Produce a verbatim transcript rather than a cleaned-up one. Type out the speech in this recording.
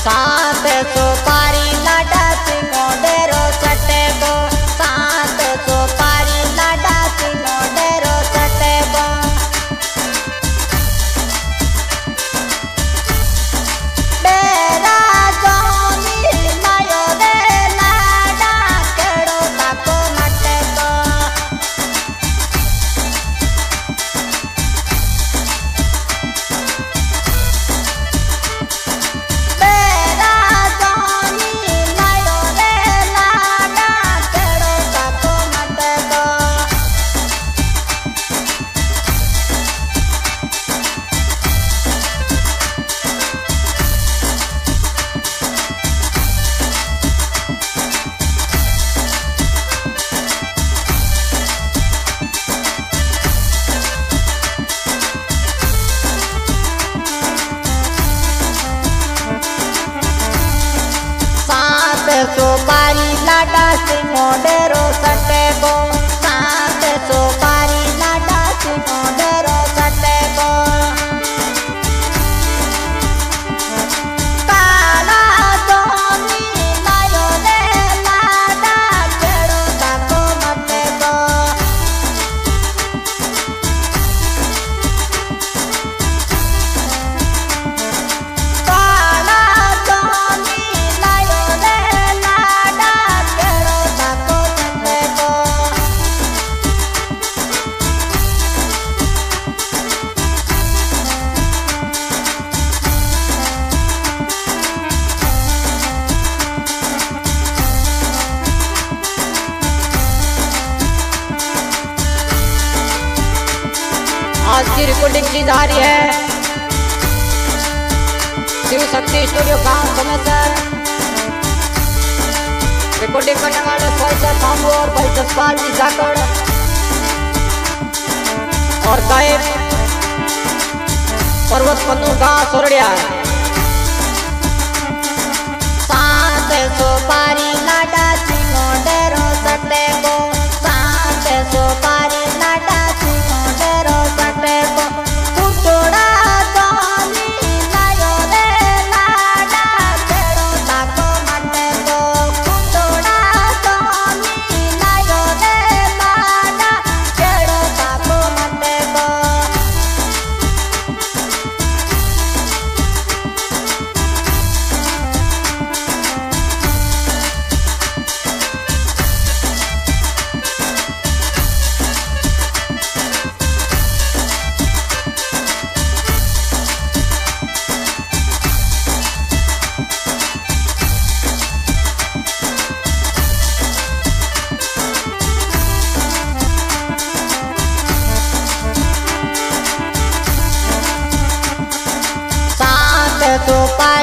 सात सुपारी लाडा सिंगो डेरो सटे को सात सुपारी लाडा सिंगो डेरो सटे को डेरा जोनी लायो दे लाडा केड़ो ताको मटे को सुपारी लाडा सिंगो डेरो सटे को सात सुपारी लाडा सिंगो डेरो सटे को काला जोनी लायो दे लाडा केड़ो ताको मटे को काला जोनी लायो दे आज की रिकॉर्डिंग की जा रही है शिव शक्ति स्टूडियो गांव समेसर। रिकॉर्डिंग करने वाले फौजर मामू और भाई जसपाल जी जाकड़ और गायक पर्वत पन्नू गांव सोरड़िया। सात सुपारी लाडा सिंगो डेरो सटे को सात सुपारी लाडा सिंगो डेरो सटे को कुटोड़ा जोनी लायो दे लाडा केड़ो ताको मटे को कुटोड़ा जोनी लायो दे लाडा केड़ो ताको मटे को सुपारी